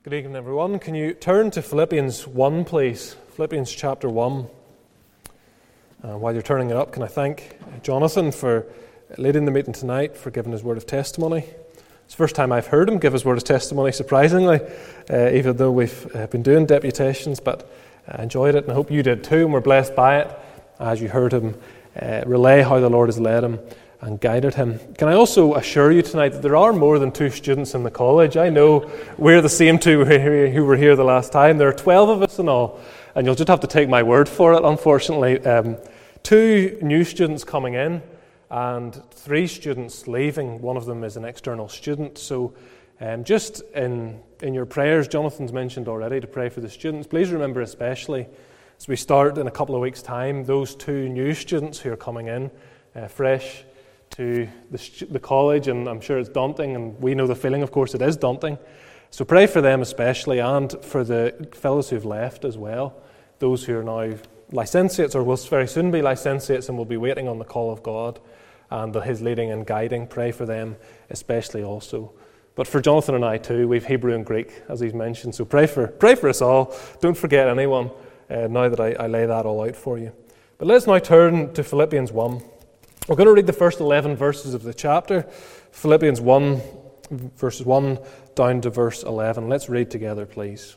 Good evening, everyone. Can you turn to Philippians 1, please? Philippians chapter 1. While you're turning it up, can I thank Jonathan for leading the meeting tonight, for giving his word of testimony. It's the first time I've heard him give his word of testimony, surprisingly, even though we've been doing deputations, but I enjoyed it, and I hope you did too, and we're blessed by it as you heard him relay how the Lord has led him and guided him. Can I also assure you tonight that there are more than 2 students in the college? I know we're the same 2 who were here the last time. There are 12 of us in all, and you'll just have to take my word for it, unfortunately. 2 new students coming in and 3 students leaving. One of them is an external student. So just in your prayers, Jonathan's mentioned already to pray for the students. Please remember especially as we start in a couple of weeks' time, those 2 new students who are coming in fresh to the college, and I'm sure it's daunting, and we know the feeling, of course, it is daunting. So pray for them especially, and for the fellows who've left as well, those who are now licentiates or will very soon be licentiates and will be waiting on the call of God and His leading and guiding. Pray for them especially also. But for Jonathan and I too, we've Hebrew and Greek, as he's mentioned, so pray for us all. Don't forget anyone now that I lay that all out for you. But let's now turn to Philippians 1. We're going to read the first 11 verses of the chapter, Philippians 1, verses 1 down to verse 11. Let's read together, please.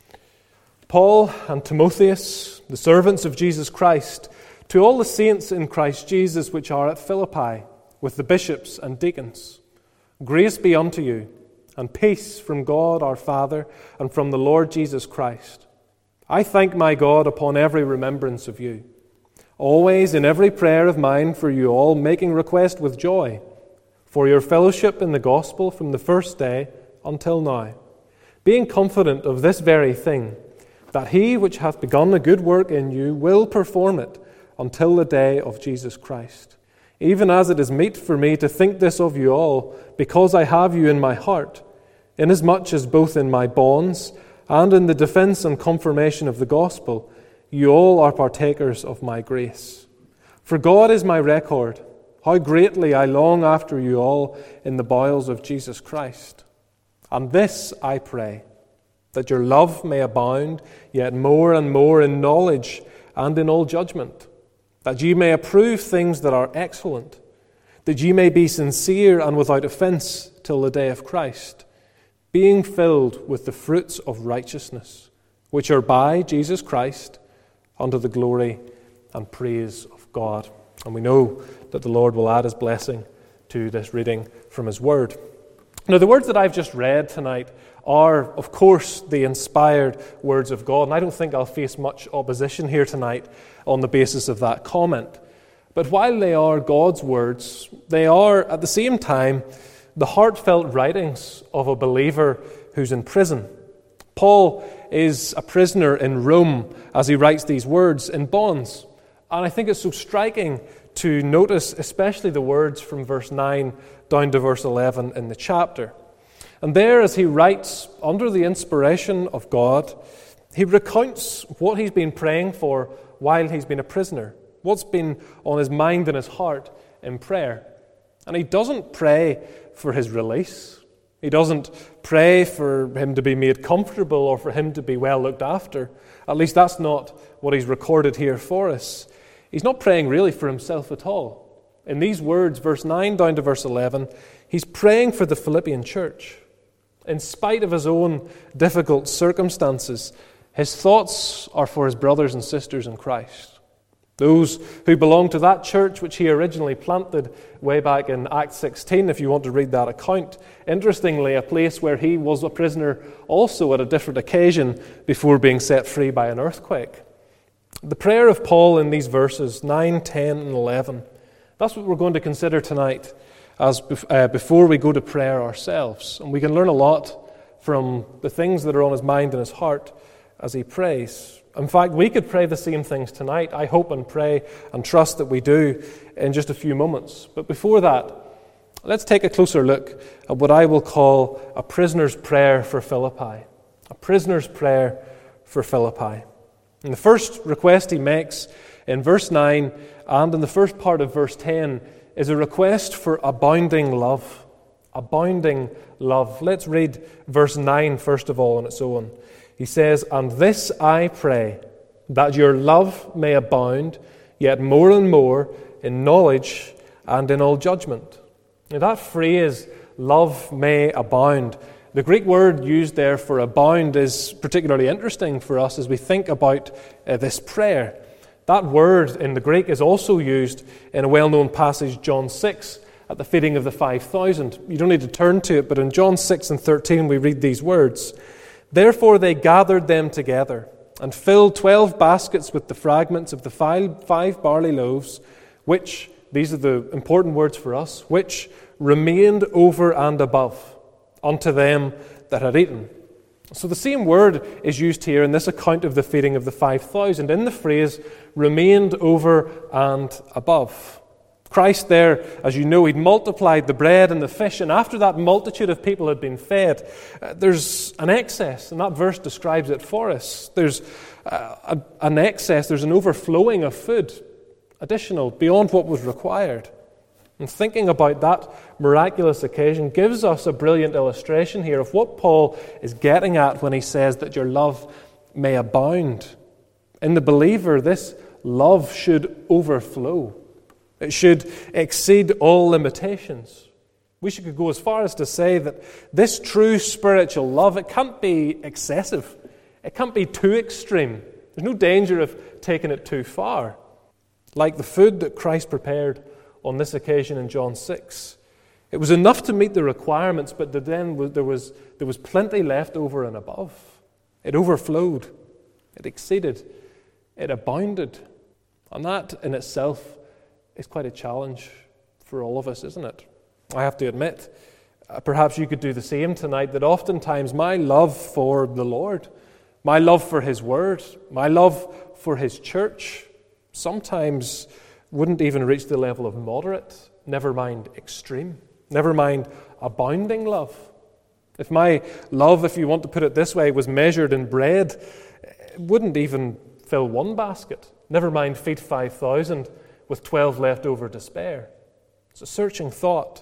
Paul and Timotheus, the servants of Jesus Christ, to all the saints in Christ Jesus which are at Philippi, with the bishops and deacons, grace be unto you, and peace from God our Father and from the Lord Jesus Christ. I thank my God upon every remembrance of you, always in every prayer of mine for you all, making request with joy for your fellowship in the gospel from the first day until now, being confident of this very thing, that he which hath begun a good work in you will perform it until the day of Jesus Christ. Even as it is meet for me to think this of you all, because I have you in my heart, inasmuch as both in my bonds and in the defense and confirmation of the gospel, you all are partakers of my grace. For God is my record, how greatly I long after you all in the bowels of Jesus Christ. And this I pray, that your love may abound yet more and more in knowledge and in all judgment, that ye may approve things that are excellent, that ye may be sincere and without offense till the day of Christ, being filled with the fruits of righteousness, which are by Jesus Christ, unto the glory and praise of God. And we know that the Lord will add His blessing to this reading from His Word. Now, the words that I've just read tonight are, of course, the inspired words of God, and I don't think I'll face much opposition here tonight on the basis of that comment. But while they are God's words, they are, at the same time, the heartfelt writings of a believer who's in prison. Paul is a prisoner in Rome as he writes these words in bonds. And I think it's so striking to notice especially the words from verse 9 down to verse 11 in the chapter. And there, as he writes under the inspiration of God, he recounts what he's been praying for while he's been a prisoner, what's been on his mind and his heart in prayer. And he doesn't pray for his release. He doesn't pray for him to be made comfortable or for him to be well looked after. At least that's not what he's recorded here for us. He's not praying really for himself at all. In these words, verse 9 down to verse 11, he's praying for the Philippian church. In spite of his own difficult circumstances, his thoughts are for his brothers and sisters in Christ. Those who belong to that church which he originally planted way back in Acts 16, if you want to read that account. Interestingly, a place where he was a prisoner also at a different occasion before being set free by an earthquake. The prayer of Paul in these verses 9, 10, and 11, that's what we're going to consider tonight as before we go to prayer ourselves. And we can learn a lot from the things that are on his mind and his heart as he prays. In fact, we could pray the same things tonight. I hope and pray and trust that we do in just a few moments. But before that, let's take a closer look at what I will call a prisoner's prayer for Philippi. A prisoner's prayer for Philippi. And the first request he makes in verse 9 and in the first part of verse 10 is a request for abounding love. Abounding love. Let's read verse 9 first of all on its own. He says, "And this I pray, that your love may abound, yet more and more in knowledge and in all judgment." Now that phrase, "love may abound," the Greek word used there for abound is particularly interesting for us as we think about this prayer. That word in the Greek is also used in a well-known passage, John 6, at the feeding of the 5,000. You don't need to turn to it, but in John 6 and 13 we read these words. "Therefore they gathered them together and filled 12 baskets with the fragments of the five barley loaves, which," these are the important words for us, "which remained over and above unto them that had eaten." So the same word is used here in this account of the feeding of the 5,000 in the phrase "remained over and above." Christ there, as you know, he'd multiplied the bread and the fish, and after that multitude of people had been fed, there's an excess, and that verse describes it for us. There's an excess, there's an overflowing of food, additional, beyond what was required. And thinking about that miraculous occasion gives us a brilliant illustration here of what Paul is getting at when he says that your love may abound. In the believer, this love should overflow. It should exceed all limitations. We should go as far as to say that this true spiritual love, it can't be excessive. It can't be too extreme. There's no danger of taking it too far. Like the food that Christ prepared on this occasion in John 6. It was enough to meet the requirements, but then there was plenty left over and above. It overflowed. It exceeded. It abounded. And that in itself is quite a challenge for all of us, isn't it? I have to admit, perhaps you could do the same tonight, that oftentimes my love for the Lord, my love for His Word, my love for His church, sometimes wouldn't even reach the level of moderate, never mind extreme, never mind abounding love. If my love, if you want to put it this way, was measured in bread, it wouldn't even fill one basket, never mind feed 5,000 with 12 left over to spare. It's a searching thought.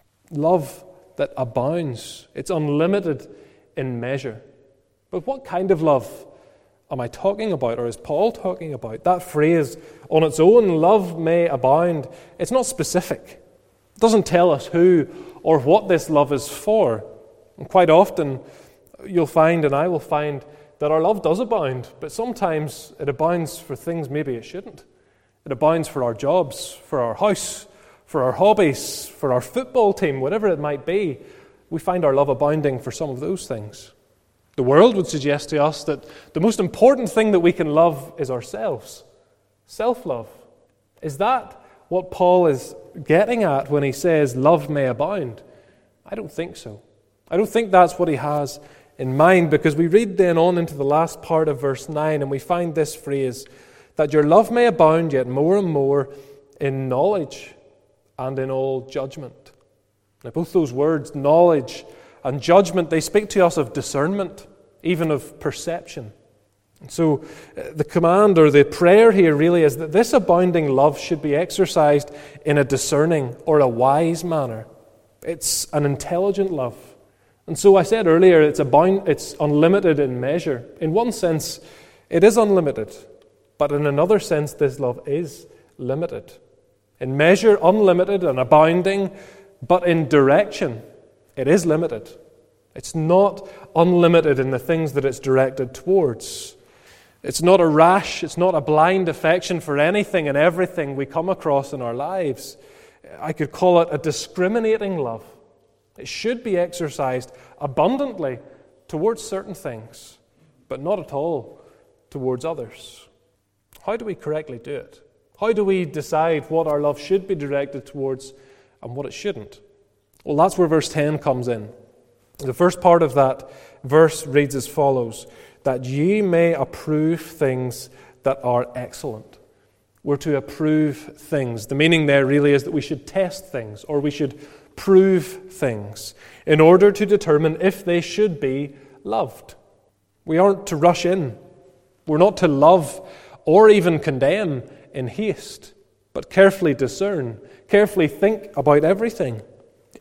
Love that abounds. It's unlimited in measure. But what kind of love am I talking about, or is Paul talking about? That phrase, on its own, "love may abound," it's not specific. It doesn't tell us who or what this love is for. And quite often, you'll find, and I will find, that our love does abound, but sometimes it abounds for things maybe it shouldn't. It abounds for our jobs, for our house, for our hobbies, for our football team, whatever it might be. We find our love abounding for some of those things. The world would suggest to us that the most important thing that we can love is ourselves. Self-love. Is that what Paul is getting at when he says love may abound? I don't think so. I don't think that's what he has in mind, because we read then on into the last part of verse 9 and we find this phrase, "that your love may abound yet more and more in knowledge and in all judgment." Now both those words, knowledge and judgment, they speak to us of discernment, even of perception. And so the command or the prayer here really is that this abounding love should be exercised in a discerning or a wise manner. It's an intelligent love. And so I said earlier, it's unlimited in measure. In one sense, it is unlimited. But in another sense, this love is limited. In measure, unlimited and abounding, but in direction, it is limited. It's not unlimited in the things that it's directed towards. It's not a rash, it's not a blind affection for anything and everything we come across in our lives. I could call it a discriminating love. It should be exercised abundantly towards certain things, but not at all towards others. How do we correctly do it? How do we decide what our love should be directed towards and what it shouldn't? Well, that's where verse 10 comes in. The first part of that verse reads as follows, "that ye may approve things that are excellent." We're to approve things. The meaning there really is that we should test things, or we should prove things, in order to determine if they should be loved. We aren't to rush in. We're not to love or even condemn in haste, but carefully discern, carefully think about everything.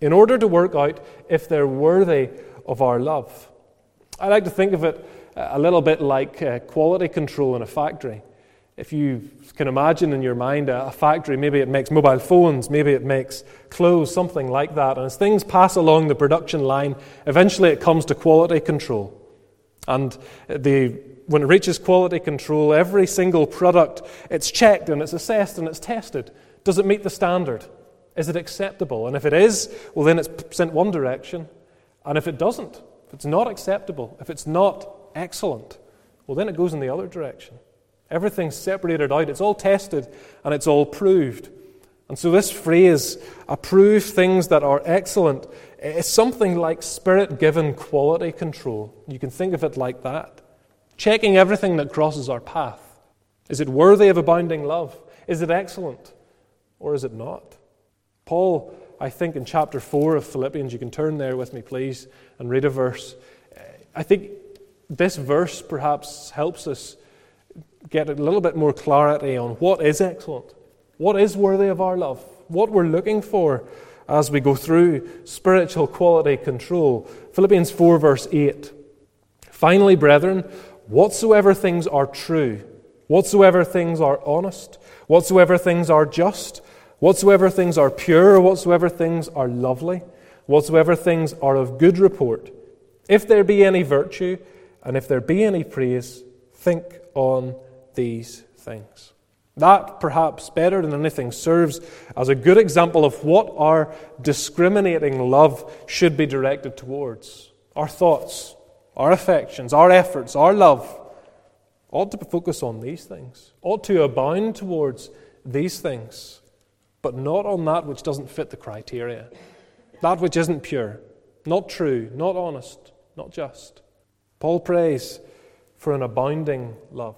in order to work out if they're worthy of our love. I like to think of it a little bit like quality control in a factory. If you can imagine in your mind a factory, maybe it makes mobile phones, maybe it makes clothes, something like that. And as things pass along the production line, eventually it comes to quality control. And when it reaches quality control, every single product, it's checked and it's assessed and it's tested. Does it meet the standard? Is it acceptable? And if it is, well, then it's sent one direction. And if it doesn't, if it's not acceptable, if it's not excellent, well, then it goes in the other direction. Everything's separated out. It's all tested and it's all proved. And so this phrase, approve things that are excellent, is something like Spirit-given quality control. You can think of it like that. Checking everything that crosses our path. Is it worthy of abounding love? Is it excellent? Or is it not? Paul, I think in chapter 4 of Philippians, you can turn there with me, please, and read a verse. I think this verse perhaps helps us get a little bit more clarity on what is excellent, what is worthy of our love, what we're looking for as we go through spiritual quality control. Philippians 4 verse 8. Finally, brethren, whatsoever things are true, whatsoever things are honest, whatsoever things are just, whatsoever things are pure, whatsoever things are lovely, whatsoever things are of good report, if there be any virtue, and if there be any praise, think on these things. That, perhaps better than anything, serves as a good example of what our discriminating love should be directed towards. Our thoughts, our affections, our efforts, our love ought to focus on these things, ought to abound towards these things, but not on that which doesn't fit the criteria, that which isn't pure, not true, not honest, not just. Paul prays for an abounding love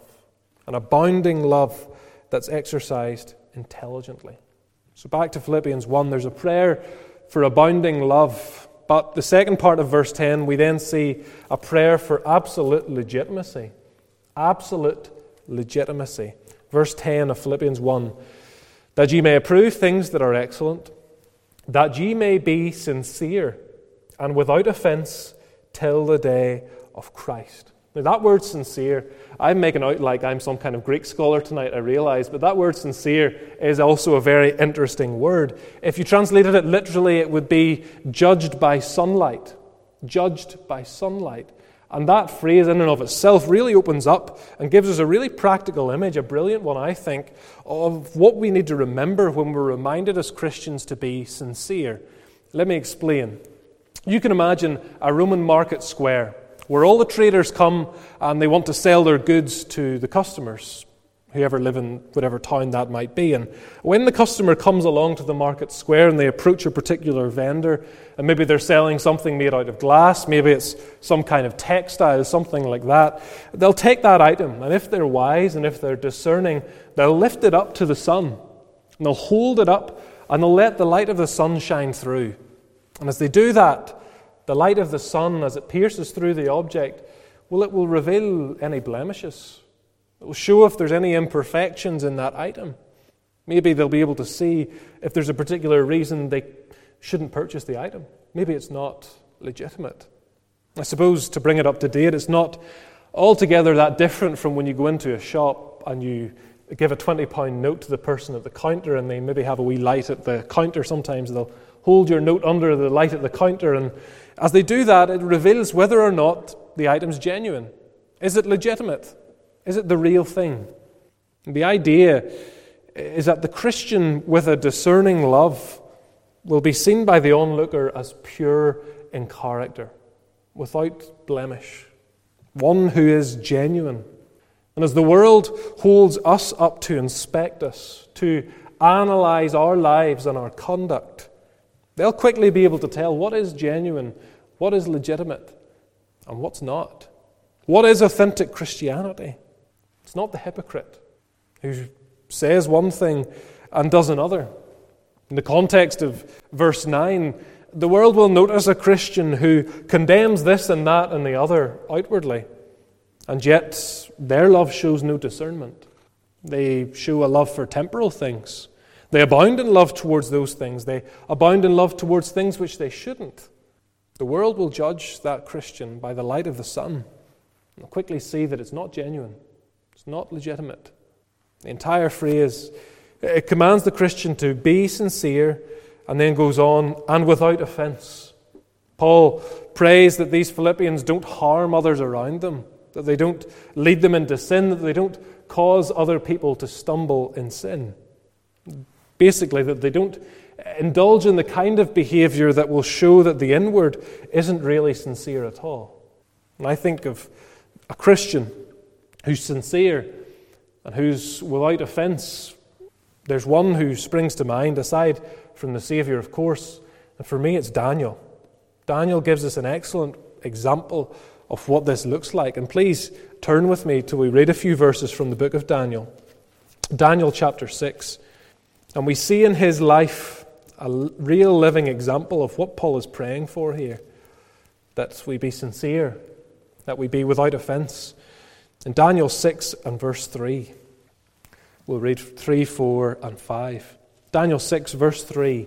that's exercised intelligently. So back to Philippians 1, there's a prayer for abounding love. But the second part of verse 10, we then see a prayer for absolute legitimacy. Absolute legitimacy. Verse 10 of Philippians 1, that ye may approve things that are excellent, that ye may be sincere and without offense till the day of Christ. Now that word sincere, I'm making out like I'm some kind of Greek scholar tonight, I realize, but that word sincere is also a very interesting word. If you translated it literally, it would be judged by sunlight. Judged by sunlight. And that phrase in and of itself really opens up and gives us a really practical image, a brilliant one, I think, of what we need to remember when we're reminded as Christians to be sincere. Let me explain. You can imagine a Roman market square where all the traders come and they want to sell their goods to the customers, whoever live in whatever town that might be. And when the customer comes along to the market square and they approach a particular vendor, and maybe they're selling something made out of glass, maybe it's some kind of textile, something like that, they'll take that item, and if they're wise and if they're discerning, they'll lift it up to the sun, and they'll hold it up, and they'll let the light of the sun shine through. And as they do that, the light of the sun, as it pierces through the object, well, it will reveal any blemishes. It will show if there's any imperfections in that item. Maybe they'll be able to see if there's a particular reason they shouldn't purchase the item. Maybe it's not legitimate. I suppose, to bring it up to date, it's not altogether that different from when you go into a shop and you give a £20 note to the person at the counter and they maybe have a wee light at the counter. Sometimes they'll hold your note under the light at the counter, and as they do that, it reveals whether or not the item's genuine. Is it legitimate? Is it the real thing? And the idea is that the Christian with a discerning love will be seen by the onlooker as pure in character, without blemish, one who is genuine. And as the world holds us up to inspect us, to analyze our lives and our conduct, they'll quickly be able to tell what is genuine, what is legitimate, and what's not. What is authentic Christianity? It's not the hypocrite who says one thing and does another. In the context of verse 9, the world will notice a Christian who condemns this and that and the other outwardly, and yet their love shows no discernment. They show a love for temporal things. They abound in love towards those things. They abound in love towards things which they shouldn't. The world will judge that Christian by the light of the sun. They'll quickly see that it's not genuine. It's not legitimate. The entire phrase, it commands the Christian to be sincere, and then goes on, and without offense. Paul prays that these Philippians don't harm others around them, that they don't lead them into sin, that they don't cause other people to stumble in sin. Basically, that they don't indulge in the kind of behavior that will show that the inward isn't really sincere at all. And I think of a Christian who's sincere and who's without offense. There's one who springs to mind, aside from the Savior, of course, and for me it's Daniel. Daniel gives us an excellent example of what this looks like. And please turn with me till we read a few verses from the book of Daniel. Daniel chapter 6. And we see in his life a real living example of what Paul is praying for here. That we be sincere, that we be without offense. In Daniel 6 and verse 3, we'll read 3, 4 and 5. Daniel 6 verse 3.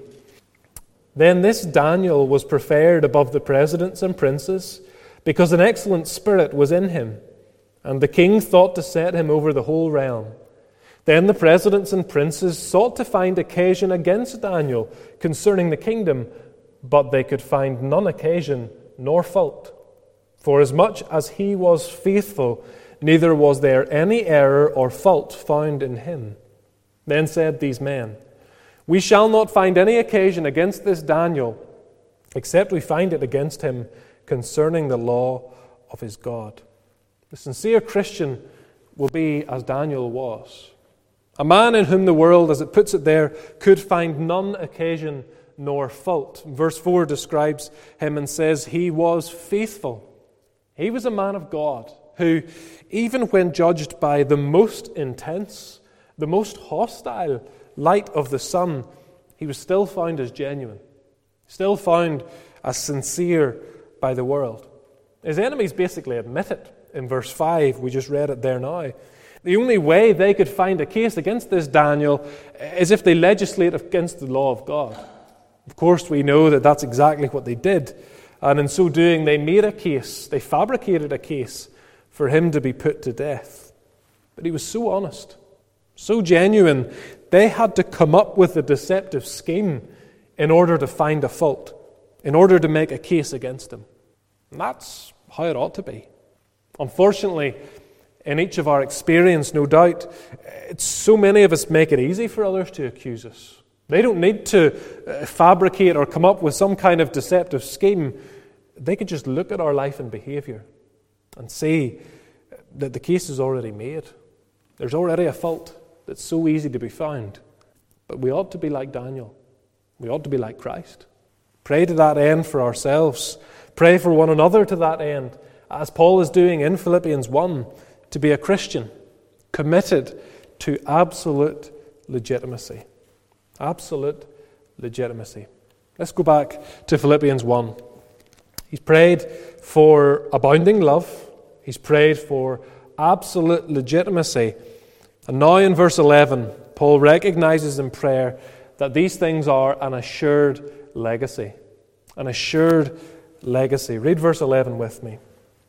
Then this Daniel was preferred above the presidents and princes, because an excellent spirit was in him, and the king thought to set him over the whole realm. Then the presidents and princes sought to find occasion against Daniel concerning the kingdom, but they could find none occasion nor fault. For as much as he was faithful, neither was there any error or fault found in him. Then said these men, We shall not find any occasion against this Daniel, except we find it against him concerning the law of his God. The sincere Christian will be as Daniel was. A man in whom the world, as it puts it there, could find none occasion nor fault. Verse 4 describes him and says he was faithful. He was a man of God who, even when judged by the most intense, the most hostile light of the sun, he was still found as genuine, still found as sincere by the world. His enemies basically admit it in verse 5. We just read it there now. The only way they could find a case against this Daniel is if they legislate against the law of God. Of course, we know that that's exactly what they did. And in so doing, they made a case, they fabricated a case for him to be put to death. But he was so honest, so genuine, they had to come up with a deceptive scheme in order to find a fault, in order to make a case against him. And that's how it ought to be. Unfortunately, in each of our experience, no doubt, so many of us make it easy for others to accuse us. They don't need to fabricate or come up with some kind of deceptive scheme. They could just look at our life and behavior and see that the case is already made. There's already a fault that's so easy to be found. But we ought to be like Daniel. We ought to be like Christ. Pray to that end for ourselves. Pray for one another to that end, as Paul is doing in Philippians 1, to be a Christian, committed to absolute legitimacy. Absolute legitimacy. Let's go back to Philippians 1. He's prayed for abounding love. He's prayed for absolute legitimacy. And now in verse 11, Paul recognizes in prayer that these things are an assured legacy. An assured legacy. Read verse 11 with me.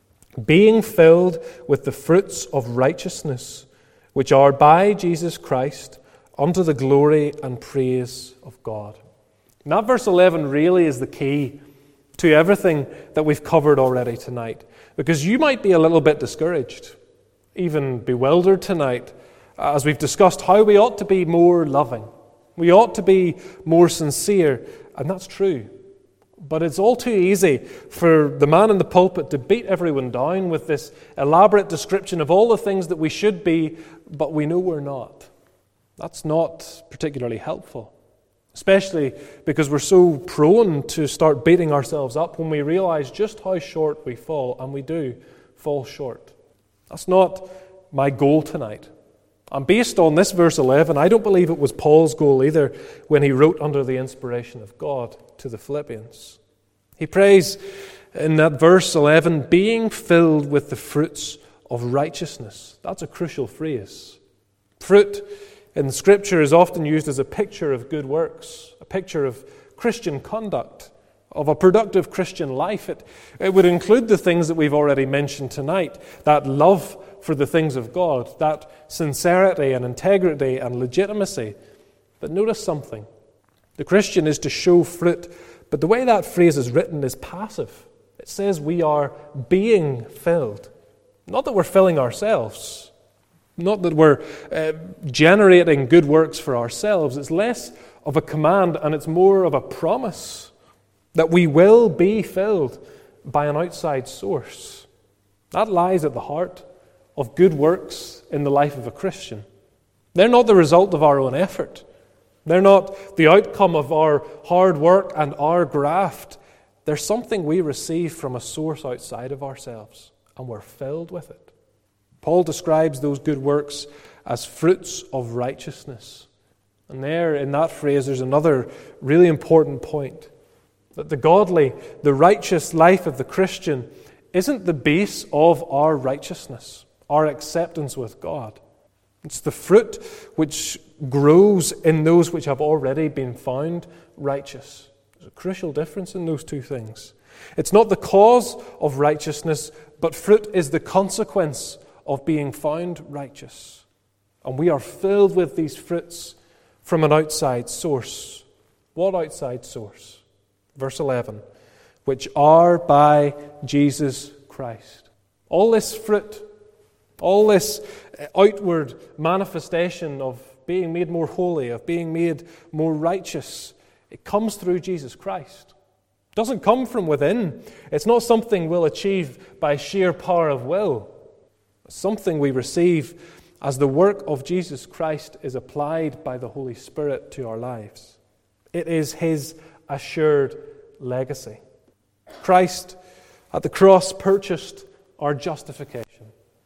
Being filled with the fruits of righteousness, which are by Jesus Christ, unto the glory and praise of God. And that verse 11 really is the key to everything that we've covered already tonight. Because you might be a little bit discouraged, even bewildered tonight, as we've discussed how we ought to be more loving. We ought to be more sincere, and that's true. But it's all too easy for the man in the pulpit to beat everyone down with this elaborate description of all the things that we should be, but we know we're not. That's not particularly helpful, especially because we're so prone to start beating ourselves up when we realize just how short we fall, and we do fall short. That's not my goal tonight. And based on this verse 11, I don't believe it was Paul's goal either when he wrote under the inspiration of God to the Philippians. He prays in that verse 11, being filled with the fruits of righteousness. That's a crucial phrase. Fruit in Scripture is often used as a picture of good works, a picture of Christian conduct, of a productive Christian life. It would include the things that we've already mentioned tonight, that love for the things of God, that sincerity and integrity and legitimacy. But notice something. The Christian is to show fruit, but the way that phrase is written is passive. It says we are being filled. Not that we're filling ourselves. Not that we're generating good works for ourselves. It's less of a command and it's more of a promise that we will be filled by an outside source. That lies at the heart of good works in the life of a Christian. They're not the result of our own effort. They're not the outcome of our hard work and our graft. They're something we receive from a source outside of ourselves, and we're filled with it. Paul describes those good works as fruits of righteousness. And there, in that phrase, there's another really important point. That the godly, the righteous life of the Christian isn't the base of our righteousness, our acceptance with God. It's the fruit which grows in those which have already been found righteous. There's a crucial difference in those two things. It's not the cause of righteousness, but fruit is the consequence of being found righteous. And we are filled with these fruits from an outside source. What outside source? Verse 11, which are by Jesus Christ. All this fruit, all this outward manifestation of being made more holy, of being made more righteous, it comes through Jesus Christ. It doesn't come from within. It's not something we'll achieve by sheer power of will. It's something we receive as the work of Jesus Christ is applied by the Holy Spirit to our lives. It is His assured legacy. Christ at the cross purchased our justification,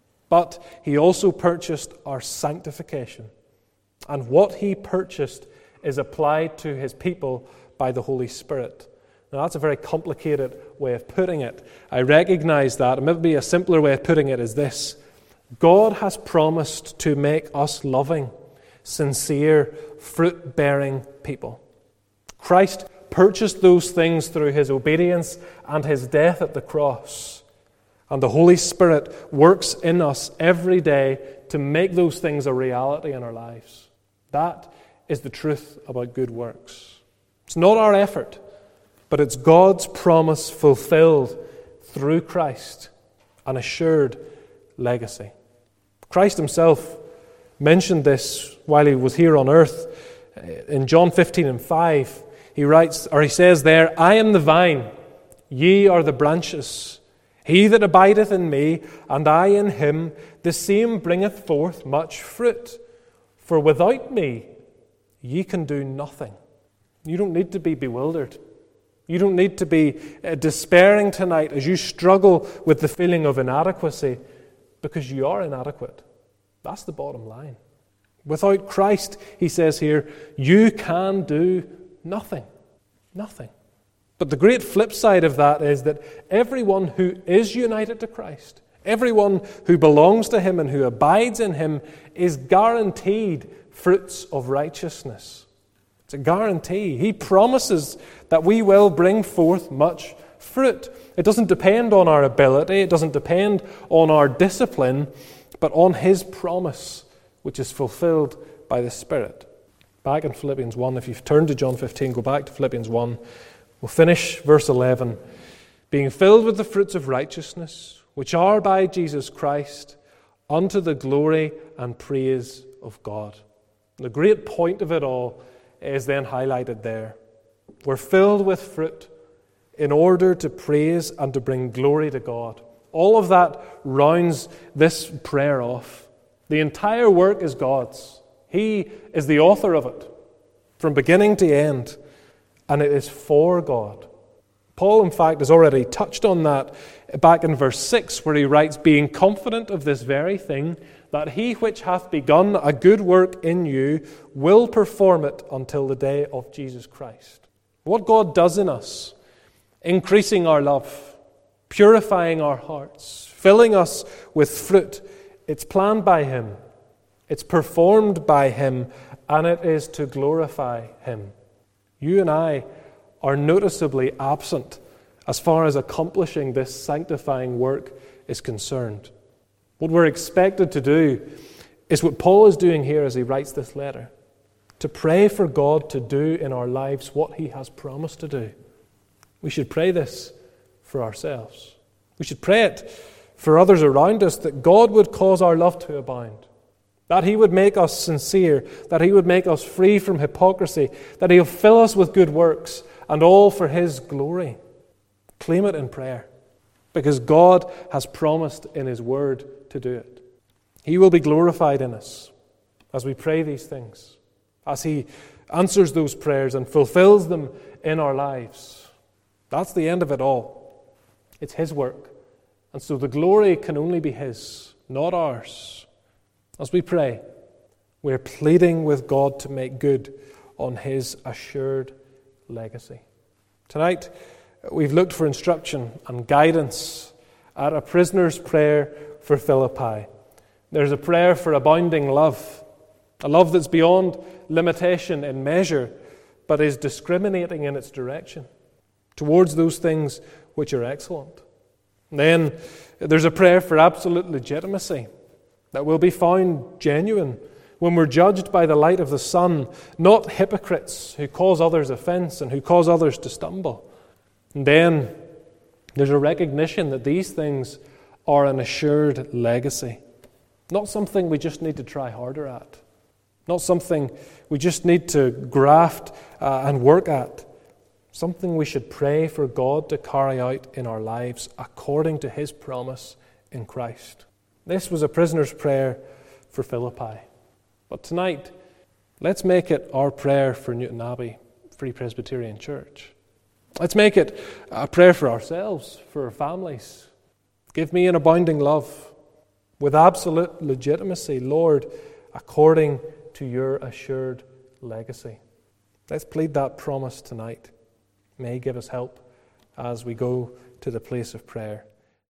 but He also purchased our sanctification. And what He purchased is applied to His people by the Holy Spirit. Now that's a very complicated way of putting it. I recognize that, and maybe a simpler way of putting it is this. God has promised to make us loving, sincere, fruit-bearing people. Christ purchased those things through His obedience and His death at the cross. And the Holy Spirit works in us every day to make those things a reality in our lives. That is the truth about good works. It's not our effort, but it's God's promise fulfilled through Christ, an assured legacy. Christ Himself mentioned this while He was here on earth. In John 15:5, He says there, I am the vine, ye are the branches. He that abideth in me, and I in him, the same bringeth forth much fruit. For without me, ye can do nothing. You don't need to be bewildered. You don't need to be despairing tonight as you struggle with the feeling of inadequacy, because you are inadequate. That's the bottom line. Without Christ, he says here, you can do nothing. Nothing. But the great flip side of that is that everyone who is united to Christ, everyone who belongs to Him and who abides in Him is guaranteed fruits of righteousness. It's a guarantee. He promises that we will bring forth much fruit. It doesn't depend on our ability, it doesn't depend on our discipline, but on His promise, which is fulfilled by the Spirit. Back in Philippians 1, if you've turned to John 15, go back to Philippians 1. We'll finish verse 11. Being filled with the fruits of righteousness, which are by Jesus Christ, unto the glory and praise of God. The great point of it all is then highlighted there. We're filled with fruit in order to praise and to bring glory to God. All of that rounds this prayer off. The entire work is God's. He is the author of it, from beginning to end, and it is for God. Paul, in fact, has already touched on that back in verse 6, where he writes, being confident of this very thing, that he which hath begun a good work in you will perform it until the day of Jesus Christ. What God does in us, increasing our love, purifying our hearts, filling us with fruit, it's planned by Him. It's performed by Him, and it is to glorify Him. You and I are noticeably absent as far as accomplishing this sanctifying work is concerned. What we're expected to do is what Paul is doing here as he writes this letter, to pray for God to do in our lives what He has promised to do. We should pray this for ourselves. We should pray it for others around us, that God would cause our love to abound, that He would make us sincere, that He would make us free from hypocrisy, that He'll fill us with good works, and all for His glory. Claim it in prayer, because God has promised in His Word to do it. He will be glorified in us as we pray these things, as He answers those prayers and fulfills them in our lives. That's the end of it all. It's His work. And so the glory can only be His, not ours. As we pray, we're pleading with God to make good on His assured legacy. Tonight, we've looked for instruction and guidance at a prisoner's prayer for Philippi. There's a prayer for abounding love, a love that's beyond limitation in measure, but is discriminating in its direction towards those things which are excellent. And then there's a prayer for absolute legitimacy that will be found genuine when we're judged by the light of the sun, not hypocrites who cause others offense and who cause others to stumble. And then there's a recognition that these things are an assured legacy. Not something we just need to try harder at. Not something we just need to graft and work at. Something we should pray for God to carry out in our lives according to His promise in Christ. This was a prisoner's prayer for Philippi. But tonight, let's make it our prayer for Newton Abbey Free Presbyterian Church. Let's make it a prayer for ourselves, for our families. Give me an abounding love with absolute legitimacy, Lord, according to your assured legacy. Let's plead that promise tonight. May He give us help as we go to the place of prayer.